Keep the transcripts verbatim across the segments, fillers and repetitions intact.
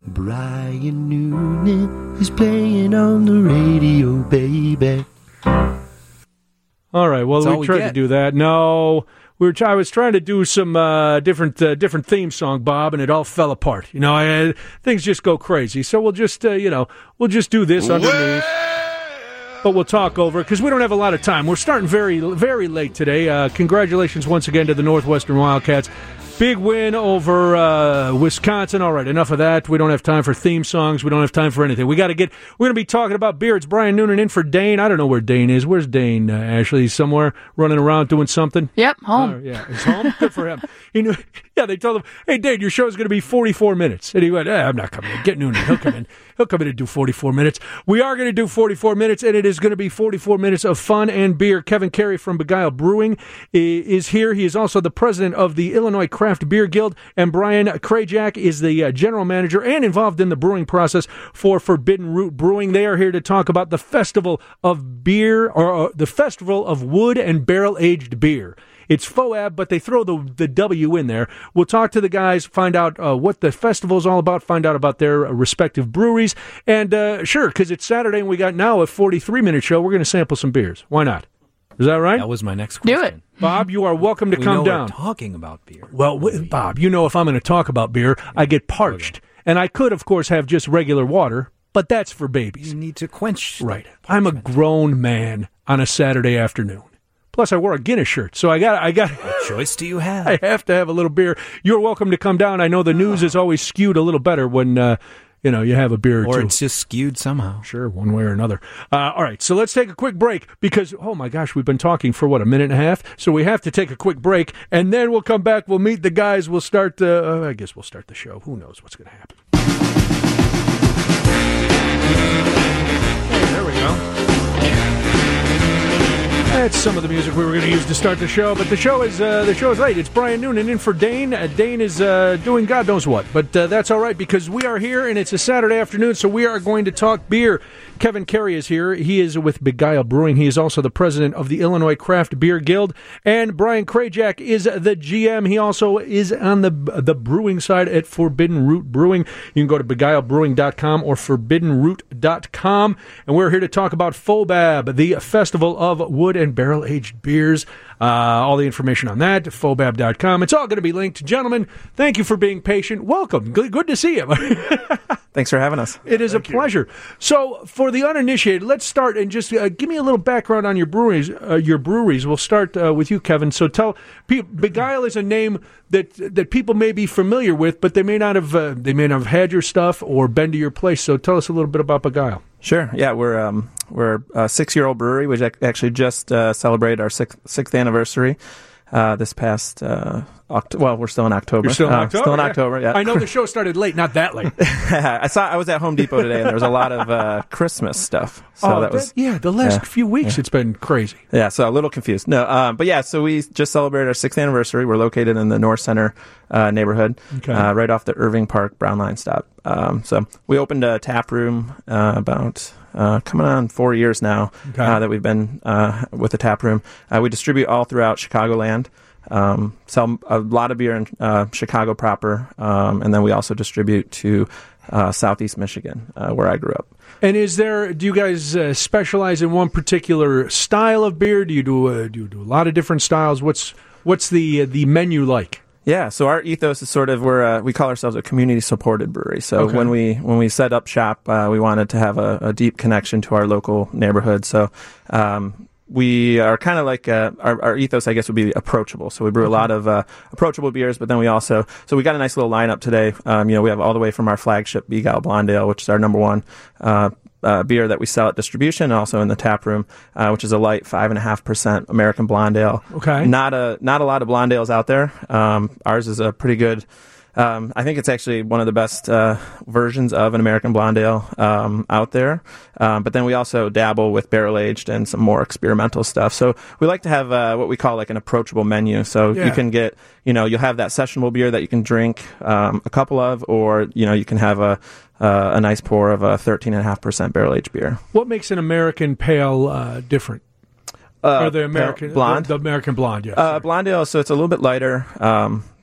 Brian Noonan is playing on the radio, baby. All right, well, That's we all we tried get. to do that. No, we were. I was trying to do some uh, different uh, different theme song, Bob, and it all fell apart. You know, I, things just go crazy. So we'll just, uh, you know, we'll just do this underneath. But we'll talk over it because we don't have a lot of time. We're starting very, very late today. Uh, congratulations once again to the Northwestern Wildcats. Big win over uh, Wisconsin. All right, enough of that. We don't have time for theme songs. We don't have time for anything. We got to get. We're going to be talking about beer. It's Brian Noonan in for Dane. I don't know where Dane is. Where's Dane? Uh, Ashley, he's somewhere running around doing something. Yep, home. Uh, yeah, he's home. Good for him. He knew. Yeah, they told him, "Hey, Dane, your show's going to be forty-four minutes," and he went, eh, "I'm not coming in. Get Noonan. He'll come in. He'll come in and do forty-four minutes." We are going to do forty-four minutes, and it is going to be forty-four minutes of fun and beer. Kevin Carey from Beguile Brewing is here. He is also the president of the Illinois Craft Beer Guild. And Brian Krajak is the uh, general manager and involved in the brewing process for Forbidden Root Brewing. They are here to talk about the Festival of Beer, or uh, the Festival of Wood and Barrel-Aged Beer. It's F O A B, but they throw the the W in there. We'll talk to the guys, find out uh, what the festival is all about, find out about their respective breweries. And uh, sure, because it's Saturday and we got now a forty-three minute show, we're going to sample some beers. Why not? Is that right? That was my next question. Do it. Bob, you are welcome to we come know down. We're talking about beer. Well, w- Bob, you know if I'm going to talk about beer, I get parched. And I could, of course, have just regular water, but that's for babies. You need to quench. Right. I'm a grown man on a Saturday afternoon. Plus, I wore a Guinness shirt, so I got, I got. What choice do you have? I have to have a little beer. You're welcome to come down. I know the news is always skewed a little better when, uh, you know, you have a beer or, Or two. it's just skewed somehow. Sure, one way or another. Uh, all right, so let's take a quick break because, oh my gosh, we've been talking for, what, a minute and a half? So we have to take a quick break, and then we'll come back. We'll meet the guys. We'll start, uh, I guess we'll start the show. Who knows what's going to happen. Hey, there we go. That's some of the music we were going to use to start the show, but the show is uh, the show is late. It's Brian Noonan in for Dane. Uh, Dane is uh, doing God knows what, but uh, that's all right because we are here and it's a Saturday afternoon, so we are going to talk beer. Kevin Carey is here. He is with Beguile Brewing. He is also the president of the Illinois Craft Beer Guild, and Brian Krajak is the G M. He also is on the the brewing side at Forbidden Root Brewing. You can go to beguile brewing dot com or forbidden root dot com, and we're here to talk about F O B A B, the Festival of Wood and Barrel-Aged Beers. Uh, all the information on that, F O B A B dot com. It's all going to be linked. Gentlemen, thank you for being patient. Welcome. Good, good to see you. Thanks for having us. It is Thank a you. pleasure. So, for the uninitiated, let's start and just uh, give me a little background on your breweries. Uh, your breweries. We'll start uh, with you, Kevin. So, tell people, Beguile is a name that that people may be familiar with, but they may not have uh, they may not have had your stuff or been to your place. So, tell us a little bit about Beguile. Sure. Yeah, we're um, we're a six-year-old brewery. We ac- actually just uh, celebrated our sixth, sixth anniversary uh, this past uh, Oct- well, we're still in October. You're still in uh, October. Still in yeah. October. Yeah. I know the show started late, not that late. I saw. I was at Home Depot today, and there was a lot of uh, Christmas stuff. So oh, that was that, yeah. The last yeah, few weeks, yeah. it's been crazy. Yeah, so a little confused. No, um, but yeah, so we just celebrated our sixth anniversary. We're located in the North Center uh, neighborhood, Okay. uh, right off the Irving Park Brown Line stop. Um, so we opened a tap room uh, about uh, coming on four years now Okay. uh, that we've been uh, with the tap room. Uh, we distribute all throughout Chicagoland. Um, sell a lot of beer in uh, Chicago proper, um, and then we also distribute to uh, Southeast Michigan, uh, where I grew up. And is there? Do you guys uh, specialize in one particular style of beer? Do you do? Uh, do you do a lot of different styles? What's What's the uh, the menu like? Yeah, so our ethos is sort of we're uh, we call ourselves a community supported brewery. So Okay. when we when we set up shop, uh, we wanted to have a, a deep connection to our local neighborhood. So. Um, We are kind of like, uh, our, our ethos, I guess, would be approachable. So we brew a lot of uh, approachable beers, but then we also, so we got a nice little lineup today. Um, you know, we have all the way from our flagship Beguile Blonde Ale, which is our number one uh, uh, beer that we sell at distribution, and also in the tap room, uh, which is a light five and a half percent American Blonde Ale. Okay. Not a not a lot of blonde ales out there. Um, ours is a pretty good. Um, I think it's actually one of the best uh, versions of an American Blonde Ale um, out there. Um, but then we also dabble with barrel aged and some more experimental stuff. So we like to have uh, what we call like an approachable menu. So Yeah. you can get, you know, you'll have that sessionable beer that you can drink um, a couple of, or you know, you can have a uh, a nice pour of a thirteen and a half percent barrel aged beer. What makes an American Pale uh, different? Uh, or the American blonde, the, the American Blonde, yes. uh, blonde ale. So it's a little bit lighter. Um,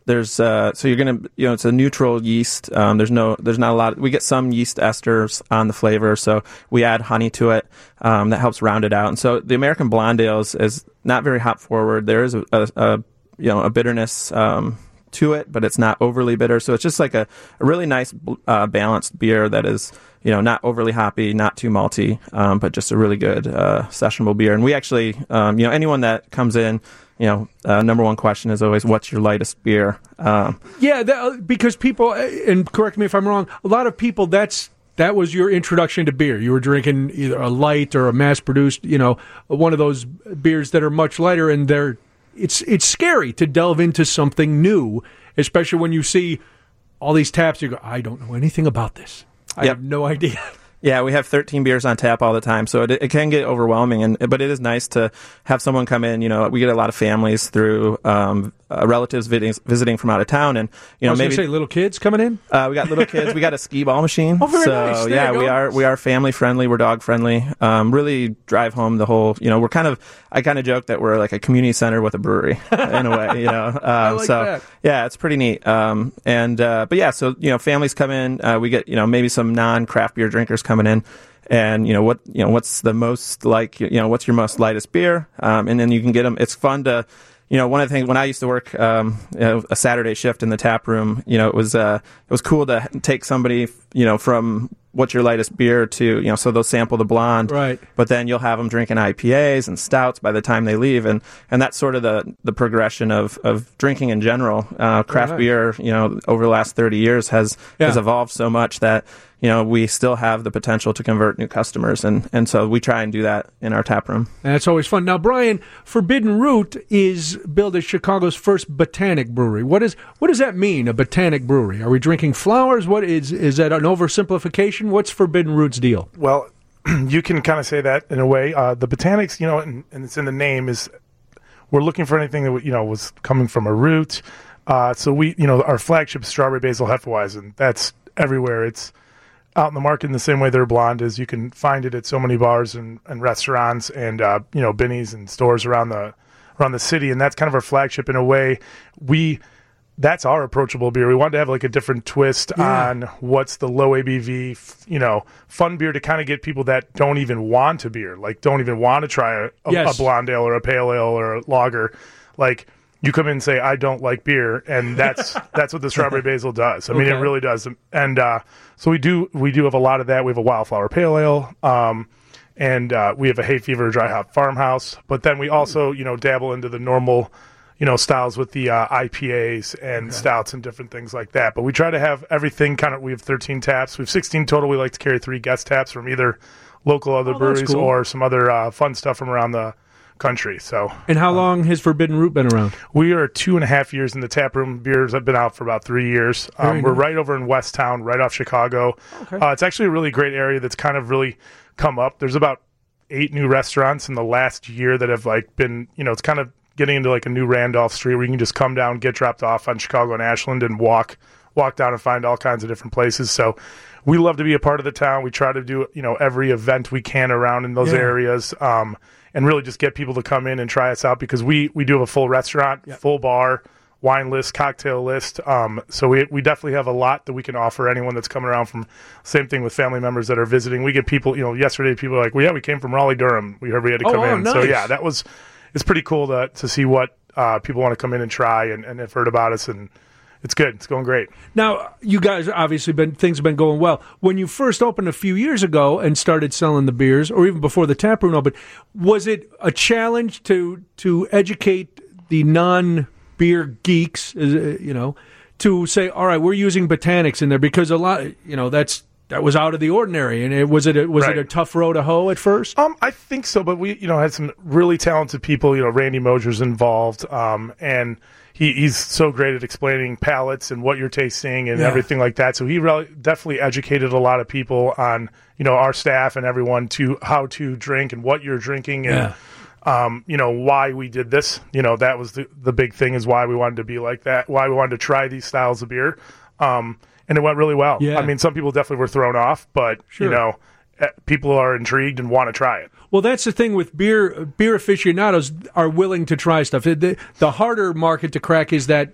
there's uh, so you're gonna you know it's a neutral yeast. Um, there's no there's not a lot. We get some yeast esters on the flavor, so we add honey to it. Um, that helps round it out. And so the American Blonde Ale is, is not very hop forward. There is a, a, a you know a bitterness um, to it, but it's not overly bitter. So it's just like a, a really nice uh, balanced beer that is you know not overly hoppy, not too malty, um, but just a really good uh, sessionable beer. And we actually um, you know anyone that comes in. You know, uh, number one question is always, what's your lightest beer? Um, yeah, that, because people, and correct me if I'm wrong, a lot of people, that's that was your introduction to beer. You were drinking either a light or a mass-produced, you know, one of those beers that are much lighter, and they're it's it's scary to delve into something new, especially when you see all these taps. You go, I don't know anything about this. I Yep. have no idea. Yeah, we have thirteen beers on tap all the time, so it, it can get overwhelming. And but it is nice to have someone come in. You know, we get a lot of families through um, uh, relatives visiting, visiting from out of town, and you know I was maybe gonna say little kids coming in. uh, we got little kids. We got a skee ball machine. Oh, very so nice. There yeah, you we go. are we are family friendly. We're dog friendly. Um, really drive home the whole. You know, we're kind of. I kind of joke that we're like a community center with a brewery in a way. You know, um, I like so that. yeah, it's pretty neat. Um, and uh, but yeah, so you know, families come in. Uh, we get you know maybe some non craft beer drinkers coming in. And you know what? You know what's the most like? You know what's your most lightest beer? Um, and then you can get them. It's fun to, you know, one of the things when I used to work um, you know, a Saturday shift in the tap room. You know, it was uh, it was cool to take somebody, you know, from what's your lightest beer to you know, so they'll sample the blonde, Right. But then you'll have them drinking I P As and stouts by the time they leave, and and that's sort of the the progression of of drinking in general. Uh, craft Right. beer, you know, over the last thirty years has Yeah. has evolved so much that. You know, we still have the potential to convert new customers, and, and so we try and do that in our tap room. And that's always fun. Now, Brian, Forbidden Root is billed as Chicago's first botanic brewery. What is what does that mean, a botanic brewery? Are we drinking flowers? What is is that an oversimplification? What's Forbidden Root's deal? Well, you can kind of say that in a way. Uh, the botanics, you know, and, and it's in the name, is we're looking for anything that, you know, was coming from a root. Uh, so we, you know, our flagship Strawberry Basil Hefeweizen, that's everywhere. It's out in the market in the same way their blonde is. You can find it at so many bars and, and restaurants and, uh, you know, Binny's and stores around the around the city. And that's kind of our flagship in a way. We That's our approachable beer. We wanted to have like a different twist Yeah. on what's the low A B V, f- you know, fun beer to kind of get people that don't even want a beer, like don't even want to try a, a, Yes. a blonde ale or a pale ale or a lager. Like you come in and say, I don't like beer. And that's, that's what the Strawberry Basil does. I mean, Okay. it really does. And, uh, so we do, we do have a lot of that. We have a Wildflower Pale Ale. Um, and, uh, we have a Hay Fever Dry Hop Farmhouse, but then we also, you know, dabble into the normal, you know, styles with the uh, I P As and Okay. stouts and different things like that. But we try to have everything kind of, we have thirteen taps. We have sixteen total. We like to carry three guest taps from either local other Oh, that's breweries cool. or some other uh, fun stuff from around the country. So And how long has Forbidden Root been around? we are two and a half years in the tap room. Beers have been out for about three years. Um, Very we're nice. right over in West Town, right off Chicago. Okay. Uh, it's actually a really great area that's kind of really come up. There's about eight new restaurants in the last year that have like been, you know, it's kind of getting into like a new Randolph Street where you can just come down, get dropped off on Chicago and Ashland and walk walk down and find all kinds of different places. So we love to be a part of the town. We try to do, you know, every event we can around in those Yeah. areas, um, and really just get people to come in and try us out because we, we do have a full restaurant, full bar, wine list, cocktail list. Um, so we, we definitely have a lot that we can offer anyone that's coming around from, same thing with family members that are visiting. We get people, you know, yesterday people were like, well, yeah, we came from Raleigh, Durham. We heard we had to Oh, come oh, in. So nice. yeah, that was, it's pretty cool to, to see what uh, people want to come in and try and, and have heard about us, and it's good. It's going great. Now, you guys obviously been things have been going well. When you first opened a few years ago and started selling the beers, or even before the tap room opened, was it a challenge to to educate the non-beer geeks, uh, you know, to say, all right, we're using botanics in there because a lot, you know, that's that was out of the ordinary, and it was it a, was Right. it a tough row to hoe at first? Um, I think so, but we, you know, had some really talented people. You know, Randy Mosier's involved, um, and he, he's so great at explaining palates and what you're tasting and Yeah. everything like that. So he really definitely educated a lot of people on, you know, our staff and everyone to how to drink and what you're drinking and, um, you know, why we did this. You know, that was the the big thing is why we wanted to be like that, why we wanted to try these styles of beer. Um, and it went really well. Yeah. I mean, some people definitely were thrown off, but Sure. you know, eh, people are intrigued and want to try it. Well, that's the thing with beer. Beer aficionados are willing to try stuff. The, the harder market to crack is that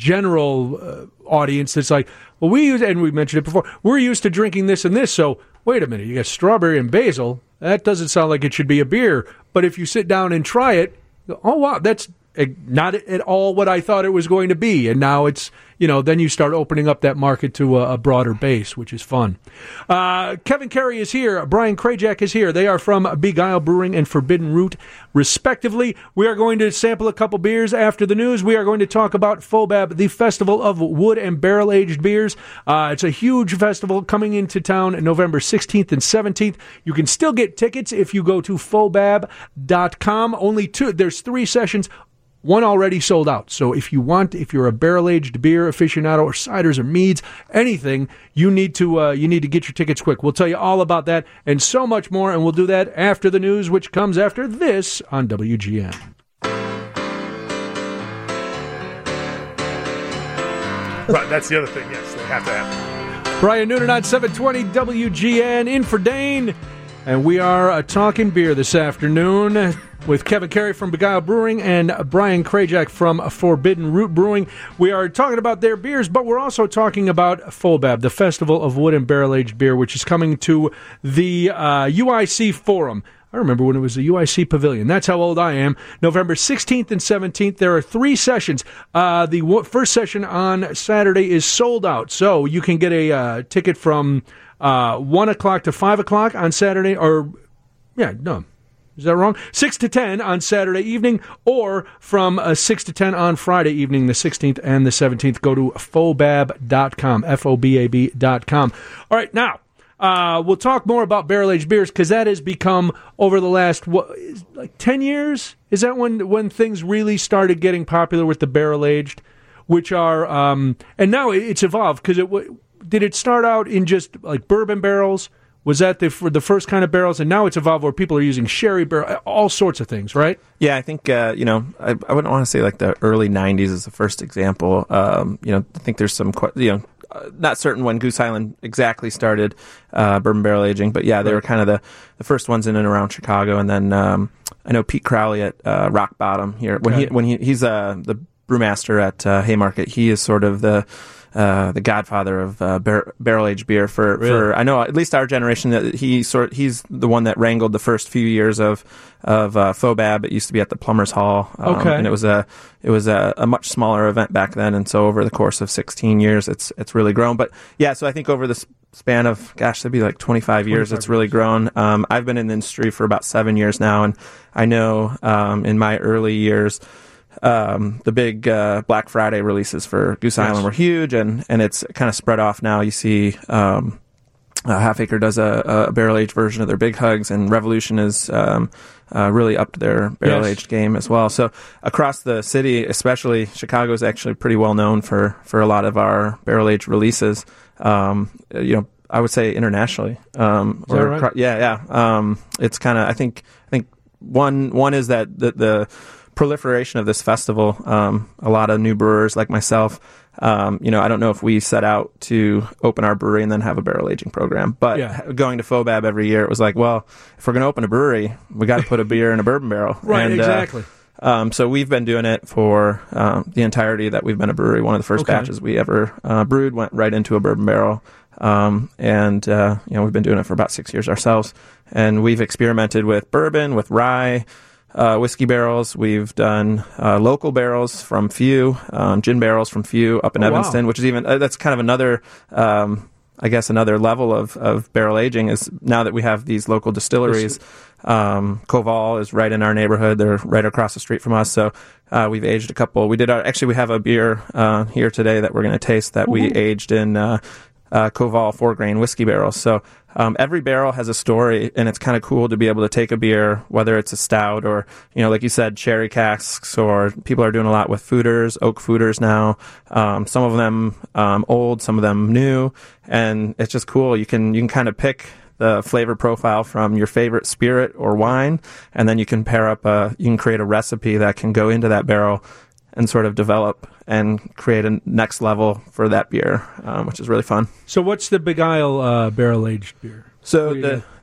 general uh, audience that's like, well, we use, and we mentioned it before, we're used to drinking this and this, so wait a minute, you got strawberry and basil. That doesn't sound like it should be a beer. But if you sit down and try it, oh, wow, that's not at all what I thought it was going to be. And now it's, you know, then you start opening up that market to a, a broader base, which is fun. Uh, Kevin Carey is here. Brian Krajak is here. They are from Beguile Brewing and Forbidden Root, respectively. We are going to sample a couple beers after the news. We are going to talk about FOBAB, the Festival of Wood and Barrel-Aged Beers. Uh, it's a huge festival coming into town November sixteenth and seventeenth. You can still get tickets if you go to fobab dot com. Only two, there's three sessions. One already sold out. So if you want, if you're a barrel-aged beer aficionado or ciders or meads, anything, you need to uh, you need to get your tickets quick. We'll tell you all about that and so much more, and we'll do that after the news, which comes after this on W G N. Right, that's the other thing. Yes, they have to have. Brian Noonan on seven twenty W G N, in for Dane, and we are uh, talking beer this afternoon with Kevin Carey from Beguile Brewing and Brian Krajak from Forbidden Root Brewing. We are talking about their beers, but we're also talking about FOBAB, the Festival of Wood and Barrel-Aged Beer, which is coming to the uh, U I C Forum. I remember when it was the U I C Pavilion. That's how old I am. November sixteenth and seventeenth. There are three sessions. Uh, the w- first session on Saturday is sold out, so you can get a uh, ticket from uh, one o'clock to five o'clock on Saturday, or, yeah, no. Is that wrong? six to ten on Saturday evening, or from uh, six to ten on Friday evening, the sixteenth and the seventeenth. Go to fobab dot com, F O B A B dot com. All right, now, uh, we'll talk more about barrel-aged beers, because that has become, over the last, what, like ten years? Is that when, when things really started getting popular with the barrel-aged, which are, um, and now it's evolved, because it did it start out in just, like, bourbon barrels? Was that the for the first kind of barrels, and now it's evolved where people are using sherry barrel, all sorts of things, right? Yeah, I think uh, you know, I, I wouldn't want to say like the early nineties is the first example. Um, you know, I think there's some, you know, uh, not certain when Goose Island exactly started uh, bourbon barrel aging, but yeah, they right. were kind of the, the first ones in and around Chicago. And then um, I know Pete Crowley at uh, Rock Bottom here when okay. he when he he's uh, the brewmaster at uh, Haymarket. He is sort of the Uh, the godfather of uh, bar- barrel-aged beer for, really? for I know at least our generation. That he sort he's the one that wrangled the first few years of of uh, FOBAB. It used to be at the Plumbers Hall, um, okay, and it was a it was a, a much smaller event back then. And so over the course of sixteen years, it's it's really grown. But yeah, so I think over the span of gosh, that'd be like twenty-five years. It's really grown. Um, I've been in the industry for about seven years now, and I know um, in my early years. Um, the big uh, Black Friday releases for Goose yes. Island were huge, and, and it's kind of spread off now. You see um, uh, Half Acre does a, a barrel-aged version of their Big Hugs, and Revolution is um, uh, really up to their barrel-aged yes. game as well. So across the city, especially Chicago, is actually pretty well known for, for a lot of our barrel-aged releases. Um, you know, I would say internationally. Um, is that or right? acro- yeah, yeah. Um, it's kind of I think I think one one is that the, the proliferation of this festival. Um, a lot of new brewers like myself, um, you know, I don't know if we set out to open our brewery and then have a barrel aging program, but yeah. going to FOBAB every year, it was like, well, if we're going to open a brewery, we got to put a beer in a bourbon barrel. Right, and, exactly. Uh, um, so we've been doing it for um, the entirety that we've been a brewery. One of the first okay. batches we ever uh, brewed went right into a bourbon barrel. Um, and, uh, you know, we've been doing it for about six years ourselves, and we've experimented with bourbon, with rye, Uh, whiskey barrels. We've done uh, local barrels from Few, um, gin barrels from Few up in oh, Evanston, wow. which is even uh, that's kind of another, um, I guess, another level of, of barrel aging is now that we have these local distilleries. Um, Koval is right in our neighborhood; they're right across the street from us. So uh, we've aged a couple. We did our, actually we have a beer uh, here today that we're going to taste that mm-hmm. we aged in uh, uh, Koval four grain whiskey barrels. So. Um, every barrel has a story, and it's kind of cool to be able to take a beer, whether it's a stout or, you know, like you said, cherry casks, or people are doing a lot with foeders, oak foeders now. Um, some of them um, old, some of them new, and it's just cool. You can you can kind of pick the flavor profile from your favorite spirit or wine, and then you can pair up a you can create a recipe that can go into that barrel and sort of develop and create a next level for that beer, um, which is really fun. So what's the Beguile uh, barrel-aged beer? So the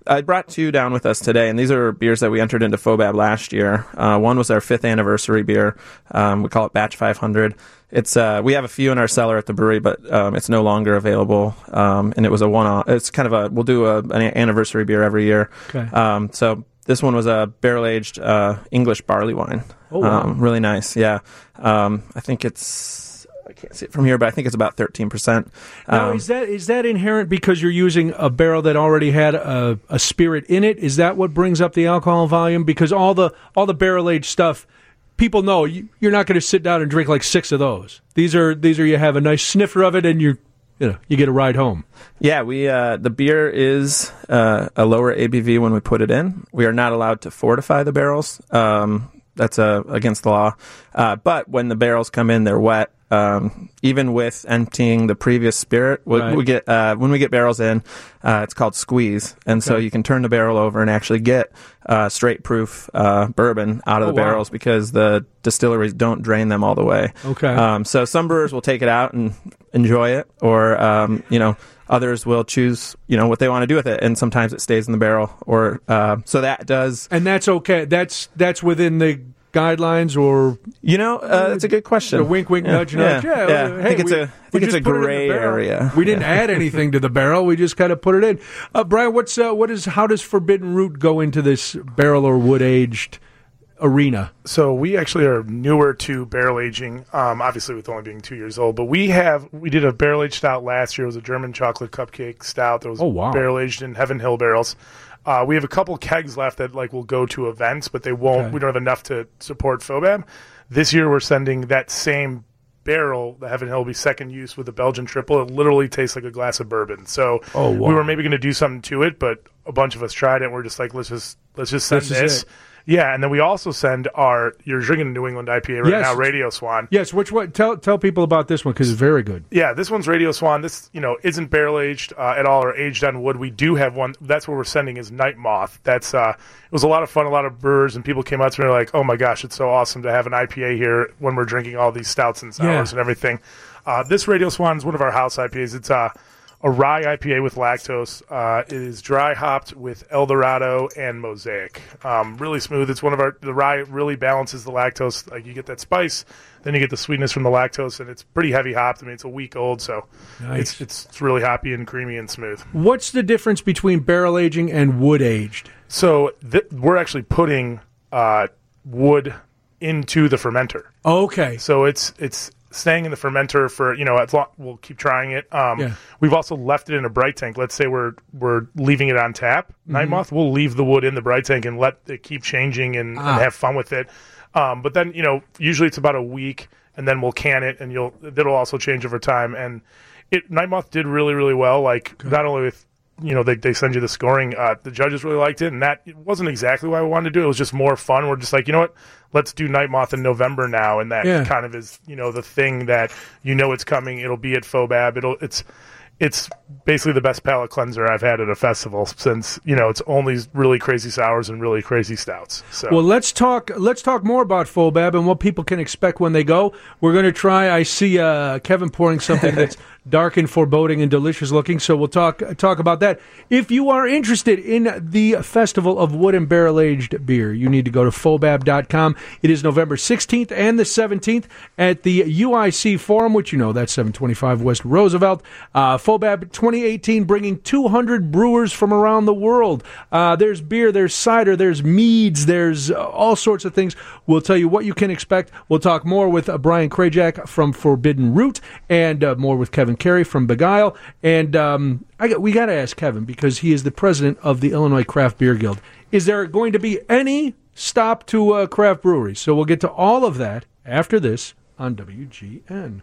I brought two down with us today, and these are beers that we entered into FOBAB last year. Uh, one was our fifth anniversary beer. Um, we call it Batch five hundred. It's uh, we have a few in our cellar at the brewery, but um, it's no longer available. Um, and it was a one-off. It's kind of a we'll do a, an anniversary beer every year. Okay. Um, so this one was a barrel-aged uh, English barley wine. Oh, wow. Um, really nice. Yeah. Um, I think it's. I can't see it from here, but I think it's about thirteen percent. Now, Um, is that is that inherent because you're using a barrel that already had a, a spirit in it? Is that what brings up the alcohol volume? Because all the all the barrel aged stuff, people know you, you're not going to sit down and drink like six of those. These are these are you have a nice sniffer of it and you you know you get a ride home. Yeah, we uh, the beer is uh, a lower A B V when we put it in. We are not allowed to fortify the barrels. Um, that's uh, against the law. Uh, but when the barrels come in, they're wet. Um, even with emptying the previous spirit, we, Right. we get uh, when we get barrels in, uh, it's called squeeze, and so Okay. you can turn the barrel over and actually get uh, straight proof uh, bourbon out of Oh, the wow. barrels because the distilleries don't drain them all the way. Okay. Um, so some brewers will take it out and enjoy it, or um, you know, others will choose you know what they want to do with it, and sometimes it stays in the barrel, or uh, so that does. And that's okay. That's that's within the guidelines, or You know, uh, that's a good question. a wink, wink, Yeah, nudge, nudge. yeah, Yeah, yeah. uh, I hey, think it's we- a, I we think it's just a put it in the gray barrel. area. We didn't Yeah. add anything to the barrel. We just kind of put it in. Uh, Brian, what's uh, what is how does Forbidden Root go into this barrel or wood aged arena? So we actually are newer to barrel aging, um, obviously with only being two years old. But we have we did a barrel aged stout last year. It was a German chocolate cupcake stout that was Oh, wow. barrel aged in Heaven Hill barrels. Uh, we have a couple kegs left that like will go to events, but they won't. Okay. We don't have enough to support FOBAB. This year we're sending that same barrel. The Heaven Hill will be second use with the Belgian triple. It literally tastes like a glass of bourbon. So Oh, wow. we were maybe going to do something to it, but a bunch of us tried it. And we're just like, let's just let's just send This is this. it. Yeah, and then we also send our you're drinking New England I P A right Yes. now, Radio Swan. Yes, which one? Tell tell people about this one because it's very good. Yeah, this one's Radio Swan. This you know isn't barrel aged uh, at all or aged on wood. We do have one. That's what we're sending is Night Moth. That's uh, it was a lot of fun. A lot of brewers and people came out to me like, oh my gosh, it's so awesome to have an I P A here when we're drinking all these stouts and sours Yeah. and everything. Uh, this Radio Swan is one of our house I P As. It's uh, a rye I P A with lactose. Uh, it is dry hopped with Eldorado and Mosaic. Um, really smooth. It's one of our the rye really balances the lactose. Like you get that spice, then you get the sweetness from the lactose, and it's pretty heavy hopped. I mean, it's a week old, so Nice. it's, it's it's really hoppy and creamy and smooth. What's the difference between barrel aging and wood aged? So th- we're actually putting uh, wood into the fermenter. Okay. So it's it's staying in the fermenter for you know as long, we'll keep trying it. Um, Yeah. We've also left it in a bright tank. Let's say we're we're leaving it on tap. Mm-hmm. Night Moth, we'll leave the wood in the bright tank and let it keep changing and, Ah. and have fun with it. Um, but then you know usually it's about a week, and then we'll can it, and you'll it'll also change over time. And it Night Moth did really really well. Like not only with you know, they, they send you the scoring. Uh, the judges really liked it, and that it wasn't exactly why we wanted to do it. It was just more fun. We're just like, you know what? Let's do Night Moth in November now, and that Yeah. kind of is, you know, the thing that you know it's coming. It'll be at FOBAB. It'll it's it's basically the best palate cleanser I've had at a festival since you know it's only really crazy sours and really crazy stouts. So Well, let's talk. Let's talk more about FOBAB and what people can expect when they go. We're going to try. I see uh, Kevin pouring something that's dark and foreboding and delicious looking. So we'll talk talk about that. If you are interested in the Festival of Wood and Barrel Aged Beer, you need to go to fobab dot com. It is November sixteenth and the seventeenth at the U I C Forum, which you know that's seven twenty-five West Roosevelt. Uh, FOBAB twenty eighteen, bringing two hundred brewers from around the world. Uh, there's beer, there's cider, there's meads, there's uh, all sorts of things. We'll tell you what you can expect. We'll talk more with uh, Brian Krajak from Forbidden Root and uh, more with Kevin Carey from Beguile. And um, I got, we got to ask Kevin because he is the president of the Illinois Craft Beer Guild. Is there going to be any stop to uh, craft breweries? So we'll get to all of that after this on W G N.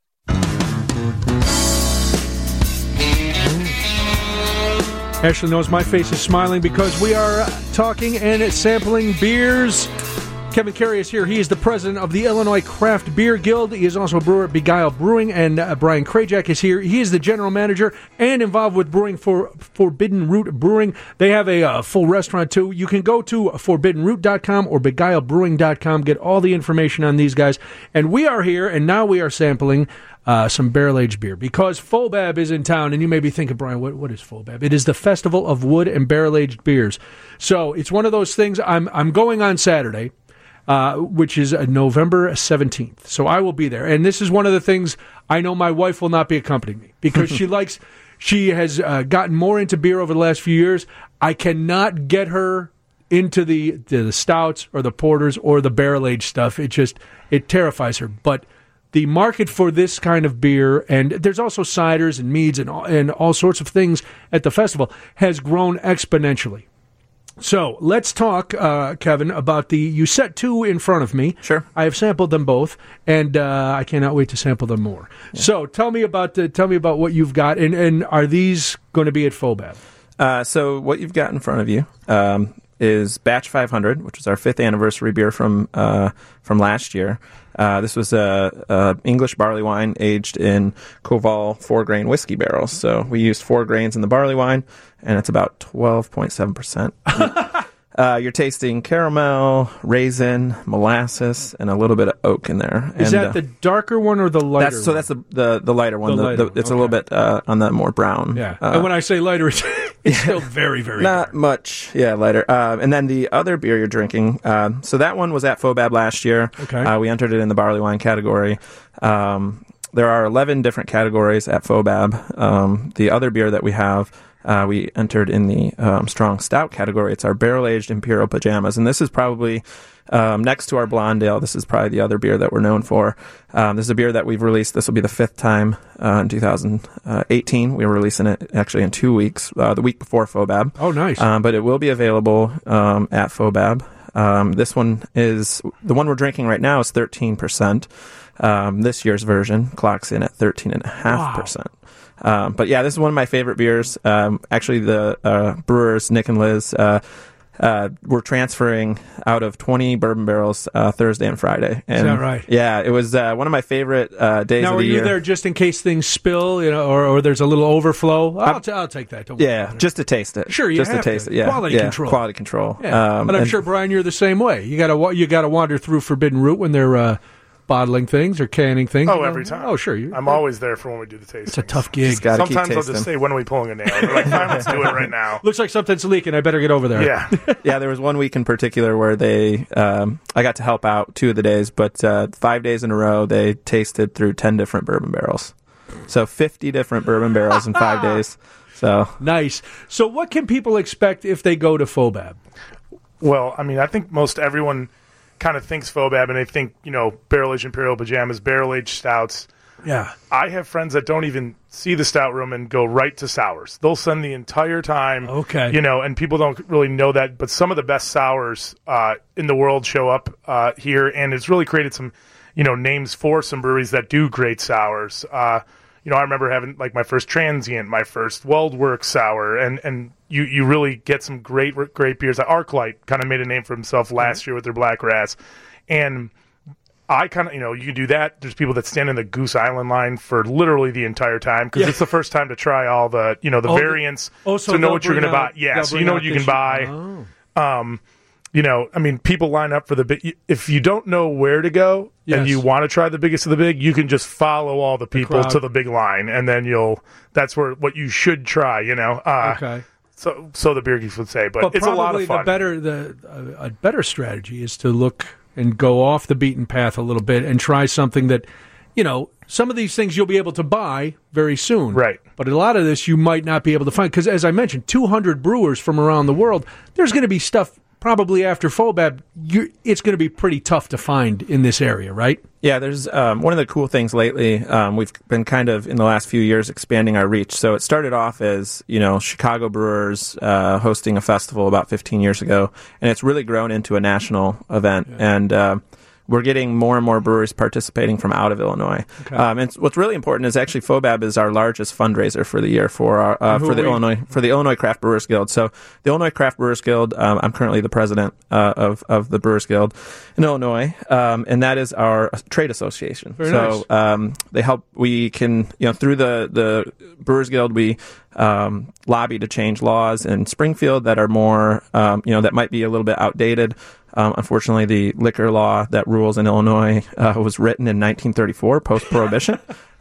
Ashley knows my face is smiling because we are talking and sampling beers. Kevin Carey is here. He is the president of the Illinois Craft Beer Guild. He is also a brewer at Beguile Brewing, and uh, Brian Krajak is here. He is the general manager and involved with brewing for Forbidden Root Brewing. They have a uh, full restaurant, too. You can go to forbidden root dot com or beguile brewing dot com, get all the information on these guys. And we are here, and now we are sampling uh, some barrel-aged beer. Because FOBAB is in town, and you may be thinking, Brian, what, what is FOBAB? It is the Festival of Wood and Barrel-Aged Beers. So it's one of those things. I'm I'm going on Saturday, uh, which is uh, November seventeenth. So I will be there. And this is one of the things I know my wife will not be accompanying me because she likes... She has uh, gotten more into beer over the last few years. I cannot get her into the, the the stouts or the porters or the barrel-aged stuff. It just, it terrifies her. But the market for this kind of beer, and there's also ciders and meads and all, and all sorts of things at the festival, has grown exponentially. So let's talk, uh, Kevin, about the, you set two in front of me. Sure. I have sampled them both, and uh, I cannot wait to sample them more. Yeah. So tell me about the, tell me about what you've got, and, and are these going to be at FOBAB? Uh, so what you've got in front of you um, is Batch five hundred, which is our fifth anniversary beer from uh, from last year. Uh, this was a, a English barley wine aged in Koval four-grain whiskey barrels. So we used four grains in the barley wine, and it's about twelve point seven percent. Uh, you're tasting caramel, raisin, molasses, and a little bit of oak in there. Is and, that uh, the darker one or the lighter that's, So one? that's the, the, the lighter one. The The, lighter the, it's one, a okay. little bit uh, on the more brown. Yeah. Uh, and when I say lighter, it's, it's still very, very Not dark. much, yeah, lighter. Uh, and then the other beer you're drinking, uh, so that one was at FOBAB last year. Okay. Uh, we entered it in the barley wine category. Um, there are eleven different categories at FOBAB. Um, the other beer that we have, uh, we entered in the um, strong stout category. It's our barrel-aged Imperial Pajamas, and this is probably... Um, next to our Blonde Ale, this is probably the other beer that we're known for. Um, this is a beer that we've released. This will be the fifth time uh, in two thousand eighteen. We were releasing it actually in two weeks, uh, the week before FOBAB. Oh, nice. Um, but it will be available um, at FOBAB. Um, this one is, the one we're drinking right now is thirteen percent. Um, this year's version clocks in at thirteen point five percent. Wow. Um, but yeah, this is one of my favorite beers. Um, actually, the uh, brewers, Nick and Liz, uh, Uh, we're transferring out of twenty bourbon barrels uh, Thursday and Friday. And, Is that right? Yeah, it was uh, one of my favorite uh, days now, of are the you year. there just in case things spill, you know, or, or there's a little overflow? I'll, t- I'll take that. Don't worry Yeah, about it. just to taste it. Sure, you just have to taste to. it. Yeah, Quality yeah, control. Quality control. Yeah. Um, but I'm and- sure, Brian, you're the same way. You got to you got to wander through Forbidden Root when they're uh, bottling things or canning things. Oh, you know? every time. Oh, sure. You, I'm always there for when we do the tasting. It's a tough gig. Just gotta keep Sometimes I'll tasting. just say, when are we pulling a nail? They're like, fine, let's do it right now. Looks like something's leaking. I better get over there. Yeah. Yeah, there was one week in particular where they, um, I got to help out two of the days, but uh, five days in a row they tasted through ten different bourbon barrels. So fifty different bourbon barrels in five days. So Nice. So what can people expect if they go to FOBAB? Well, I mean, I think most everyone kind of thinks FOBAB and they think, you know, barrel-aged Imperial Pajamas, barrel-aged stouts. Yeah. I have friends that don't even see the stout room and go right to sours. They'll send the entire time. Okay. You know, and people don't really know that, but some of the best sours uh, in the world show up uh, here, and it's really created some, you know, names for some breweries that do great sours. Uh, you know, I remember having like my first Transient, my first Weldworks sour, and and you, you really get some great great beers. Arclight kind of made a name for himself last mm-hmm. year with their Black Ras, and I kind of, you know, you can do that. There's people that stand in the Goose Island line for literally the entire time because Yeah. it's the first time to try all the, you know, the Oh, the- variants oh, so to know they'll what you're bring going to buy. out- Yeah, they'll so you bring know out what you this- can buy. Oh. Um, you know, I mean, people line up for the big. If you don't know where to go Yes. and you want to try the biggest of the big, you can just follow all the people crowd. to the big line, and then you'll. That's where what you should try. You know. Uh, Okay. So, so the beer geeks would say, but, But it's a lot probably of fun. the better the uh, a better strategy is to look and go off the beaten path a little bit and try something that, you know, some of these things you'll be able to buy very soon. Right. But a lot of this you might not be able to find because, as I mentioned, two hundred brewers from around the world. There's going to be stuff probably after FOBAB. You, it's going to be pretty tough to find in this area, right? yeah, there's um, one of the cool things lately. Um, we've been kind of in the last few years expanding our reach. So it started off as, you know, Chicago brewers uh, hosting a festival about fifteen years ago, and it's really grown into a national event. Yeah. And uh, we're getting more and more breweries participating from out of Illinois. Okay. Um, and what's really important is actually FOBAB is our largest fundraiser for the year for our uh, who for the are we? Illinois for the Illinois Craft Brewers Guild. So the Illinois Craft Brewers Guild, um, I'm currently the president uh, of of the Brewers Guild in Illinois, um, and that is our trade association. Very so nice. um, they help. We can, you know, through the the Brewers Guild, we um, lobby to change laws in Springfield that are more, um, you know, that might be a little bit outdated. Um, unfortunately, the liquor law that rules in Illinois uh, was written in nineteen thirty-four, post-prohibition.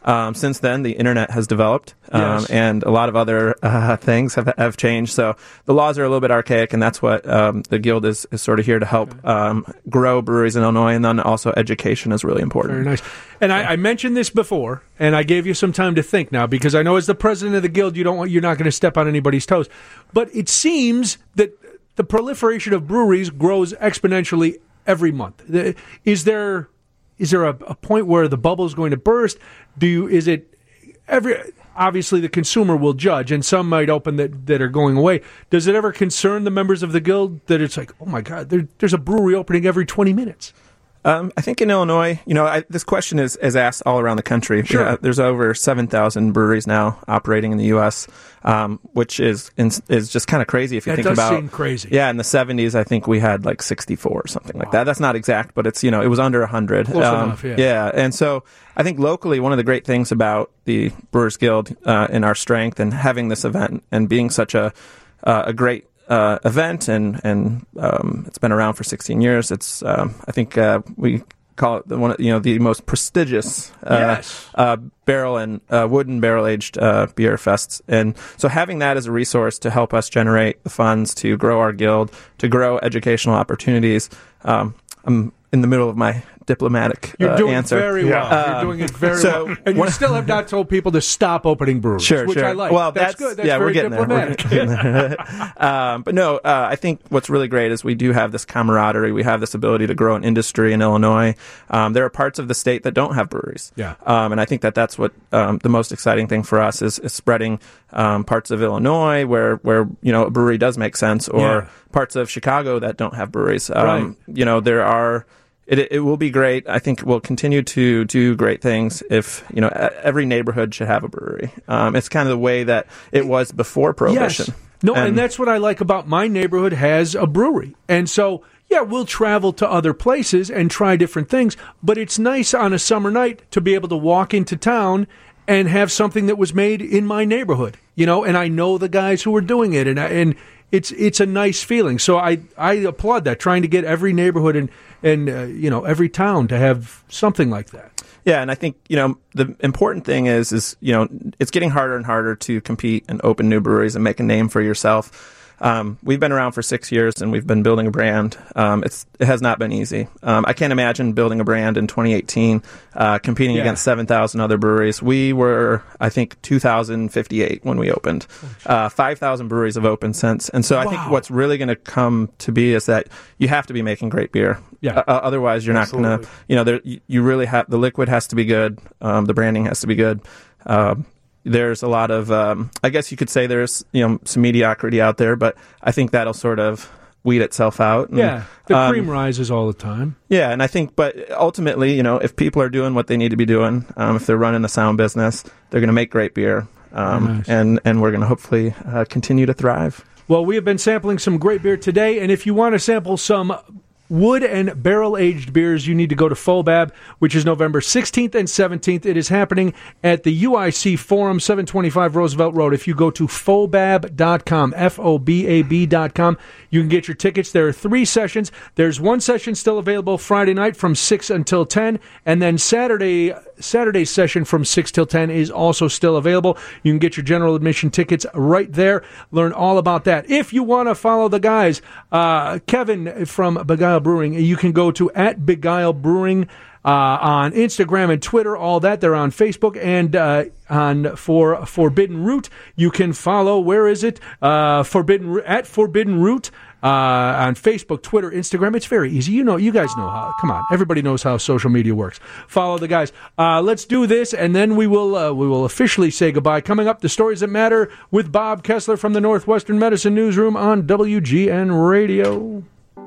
Um, since then, the internet has developed, um, Yes. and a lot of other uh, things have have changed. So the laws are a little bit archaic, and that's what um, the Guild is, is sort of here to help um, grow breweries in Illinois, and then also education is really important. Very nice. And I, I mentioned this before, and I gave you some time to think now, because I know as the president of the Guild, you don't want, you're not going to step on anybody's toes. But it seems that the proliferation of breweries grows exponentially every month. The- Is there is there a, a point where the bubble is going to burst? Do you, is it every? Obviously, the consumer will judge, and some might open that, that are going away. Does it ever concern the members of the Guild that it's like, oh my God, there, there's a brewery opening every twenty minutes? Um, I think in Illinois, you know, I, this question is, is asked all around the country. Sure. Yeah, there's over seven thousand breweries now operating in the U S, um, which is is just kind of crazy if you That think does about. seem crazy. Yeah, in the seventies, I think we had like sixty-four or something like that. That's not exact, but it's, you know, it was under one hundred. Close enough, yeah. Yeah, and so I think locally, one of the great things about the Brewers Guild uh, and our strength and having this event and being such a uh, a great uh, event, and and um, it's been around for sixteen years. It's um, I think uh, we call it the one, you know, the most prestigious uh, Yes. uh, barrel and uh, wooden barrel aged uh, beer fests, and so having that as a resource to help us generate the funds to grow our guild, to grow educational opportunities. Um, I'm in the middle of my diplomatic You're uh, doing answer. very well. Yeah. You're doing it very so well. And you one- still have not told people to stop opening breweries, Sure, which sure. I like. Well, that's, that's, good. That's yeah, very we're getting diplomatic. there. We're getting there. um, but no, uh, I think what's really great is we do have this camaraderie. We have this ability to grow an industry in Illinois. Um, there are parts of the state that don't have breweries. Yeah. Um, and I think that that's what um, the most exciting thing for us is, is spreading um, parts of Illinois where, where you know a brewery does make sense, or Yeah. parts of Chicago that don't have breweries. Um, Right. You know, there are. It, it will be great. I think we'll continue to do great things if, you know, e- every neighborhood should have a brewery. Um, it's kind of the way that it was before Prohibition. Yes. No, and, that's what I like about my neighborhood has a brewery. And so, yeah, we'll travel to other places and try different things, but it's nice on a summer night to be able to walk into town and have something that was made in my neighborhood, you know, and I know the guys who are doing it, and I, and it's it's a nice feeling. So I, I applaud that, trying to get every neighborhood and, and uh, you know, every town to have something like that. Yeah, and I think, you know, the important thing is, is, you know, it's getting harder and harder to compete and open new breweries and make a name for yourself. Um, we've been around for six years and we've been building a brand. Um, it's, it has not been easy. Um, I can't imagine building a brand in twenty eighteen, uh, competing Yeah. against seven thousand other breweries. We were, I think, two thousand fifty-eight when we opened. Uh, five thousand breweries have opened since. And so I think Wow. what's really going to come to be is that you have to be making great beer. Yeah. Uh, otherwise, you're not going to, Absolutely. you know, there, you, you really have, the liquid has to be good. Um, the branding has to be good. Um, There's a lot of, um, I guess you could say there's, you know, some mediocrity out there, but I think that'll sort of weed itself out. And, Yeah, the um, cream rises all the time. Yeah, and I think, but ultimately, you know, if people are doing what they need to be doing, um, if they're running the sound business, they're going to make great beer, um, Nice. and and we're going to hopefully uh, continue to thrive. Well, we have been sampling some great beer today, and if you want to sample some wood and barrel-aged beers, you need to go to Fobab, which is November sixteenth and seventeenth. It is happening at the U I C Forum, seven twenty-five Roosevelt Road. If you go to fobab dot com, F O B A B dot com, you can get your tickets. There are three sessions. There's one session still available Friday night from six until ten, and then Saturday Saturday's session from six till ten is also still available. You can get your general admission tickets right there. Learn all about that. If you want to follow the guys, uh, Kevin from Beguile Brewing, you can go to at Beguile Brewing uh, on Instagram and Twitter, all that. They're on Facebook, and uh, on for Forbidden Root, you can follow, where is it? Uh, Forbidden at Forbidden Root. Uh, on Facebook, Twitter, Instagram. It's very easy. You know, you guys know how. Come on, everybody knows how social media works. Follow the guys. Uh, let's do this, and then we will uh, we will officially say goodbye. Coming up, the stories that matter with Bob Kessler from the Northwestern Medicine Newsroom on W G N Radio.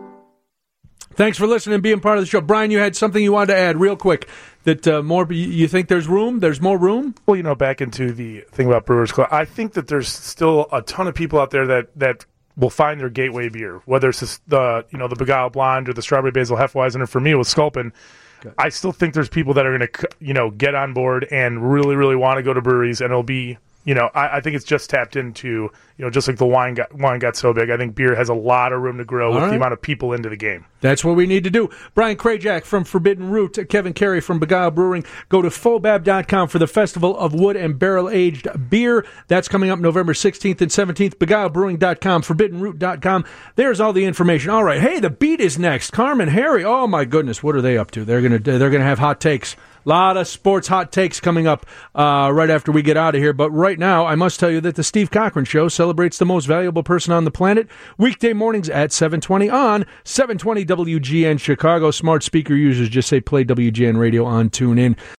Thanks for listening and being part of the show. Brian, you had something you wanted to add real quick. That uh, more, you think there's room? There's more room? Well, you know, back into the thing about Brewers Club, I think that there's still a ton of people out there that that will find their gateway beer, whether it's this, the you know the Beguile Blonde or the Strawberry Basil Hefeweizen, or for me it was Sculpin. Good. I still think there's people that are going to you know get on board and really really want to go to breweries, and it'll be you know, I, I think it's just tapped into, you know, just like the wine got wine got so big. I think beer has a lot of room to grow All with right. the amount of people into the game. That's what we need to do. Brian Krajak from Forbidden Root, Kevin Carey from Beguile Brewing. Go to fobab dot com for the Festival of Wood and Barrel Aged Beer. That's coming up November sixteenth and seventeenth. beguile brewing dot com, forbidden root dot com. There's all the information. All right. Hey, the Beat is next. Carmen, Harry. Oh my goodness, what are they up to? They're gonna they're gonna have hot takes. A lot of sports hot takes coming up uh, right after we get out of here. But right now, I must tell you that the Steve Cochran Show celebrates the most valuable person on the planet. Weekday mornings at seven twenty on seven twenty W G N Chicago. Smart speaker users just say play W G N Radio on TuneIn.